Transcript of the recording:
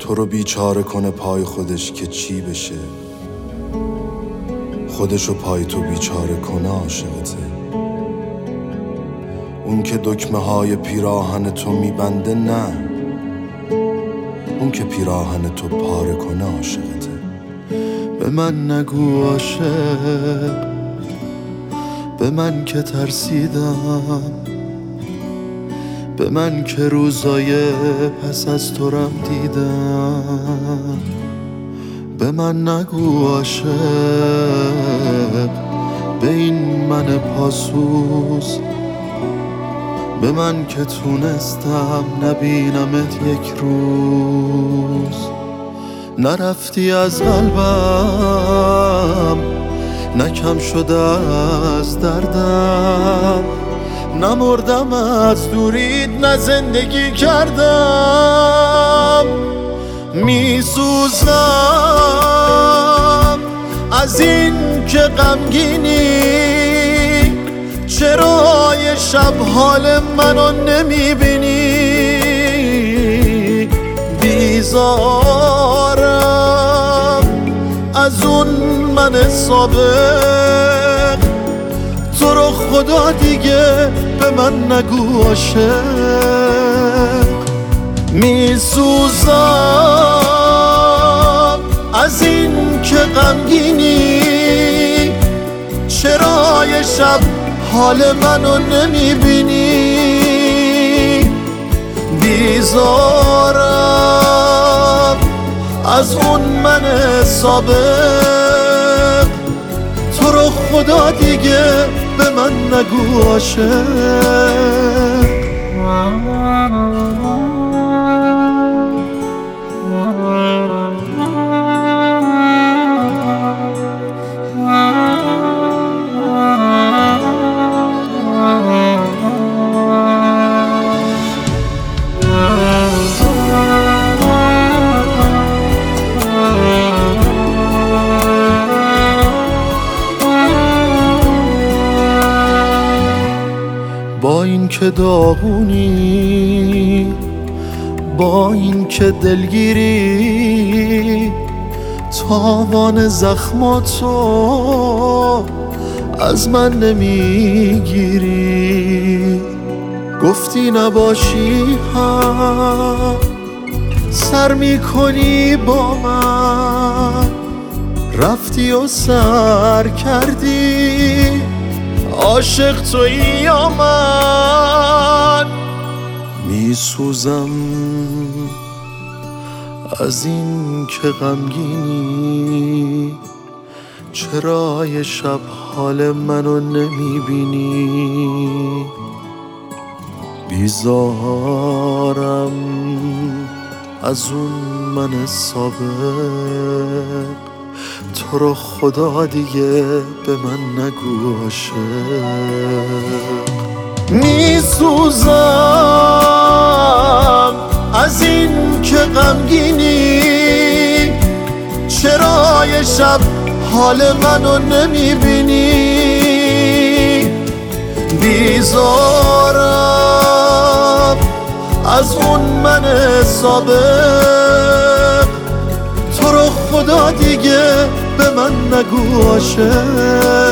تو رو بیچاره کنه پای خودش که چی بشه، خودشو پای تو بیچاره کنه عاشقته. اون که دکمه های پیراهن تو میبنده نه، اون که پیراهن تو پاره کنه عاشقته. به من نگو عاشق، به من که ترسیدم، به من که روزای پس از تو رم دیدم. به من نگو عاشق، به این من پاسوز، به من که تونستم نبینمت یک روز. نرفتی از قلبم، نکم شده از دردم، نمردم از دوریت نه زندگی کردم. میسوزم از این که غمگینی، چرا یه شب حال منو نمیبینی؟ بیزارم از اون من سابق، تو رو خدا دیگه به من نگو عاشق. میسوزم از این که غمگینی، چرا یه شب حال منو نمیبینی؟ بیزارم از اون من سابق، تو رو خدا دیگه به من نگو عاشق. با این که داغونی، با این که دلگیری، تاوان زخماتو از من نمیگیری. گفتی نباشی هم سر میکنی با من، رفتی و سر کردی، عاشق تویی یا من؟ میسوزم از این که غمگینی، چرا یه شب حال منو نمیبینی؟ بیزارم از اون من سابق، تو رو خدا دیگه به من نگو عاشق. میسوزم از این که غمگینی، چرا یه شب حال منو نمیبینی؟ بیزارم از اون من سابق، تو رو خدا دیگه به من نگو عاشق.